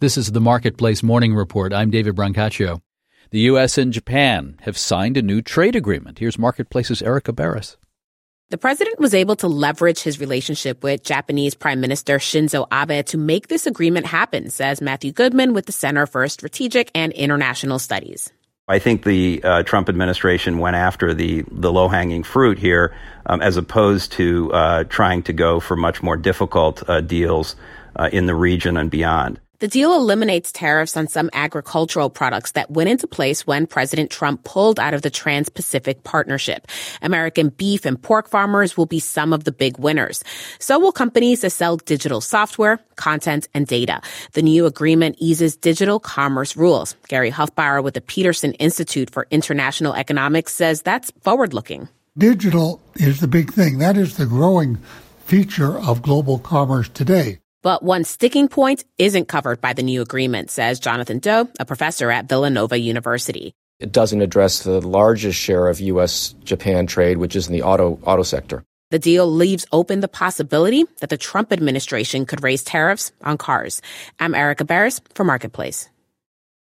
This is the Marketplace Morning Report. I'm David Brancaccio. The U.S. and Japan have signed a new trade agreement. Here's Marketplace's Erica Barris. The president was able to leverage his relationship with Japanese Prime Minister Shinzo Abe to make this agreement happen, says Matthew Goodman with the Center for Strategic and International Studies. I think the Trump administration went after the low-hanging fruit here, as opposed to trying to go for much more difficult deals in the region and beyond. The deal eliminates tariffs on some agricultural products that went into place when President Trump pulled out of the Trans-Pacific Partnership. American beef and pork farmers will be some of the big winners. So will companies that sell digital software, content, and data. The new agreement eases digital commerce rules. Gary Huffbauer with the Peterson Institute for International Economics says that's forward-looking. Digital is the big thing. That is the growing feature of global commerce today. But one sticking point isn't covered by the new agreement, says Jonathan Doe, a professor at Villanova University. It doesn't address the largest share of U.S.-Japan trade, which is in the auto sector. The deal leaves open the possibility that the Trump administration could raise tariffs on cars. I'm Erica Barris for Marketplace.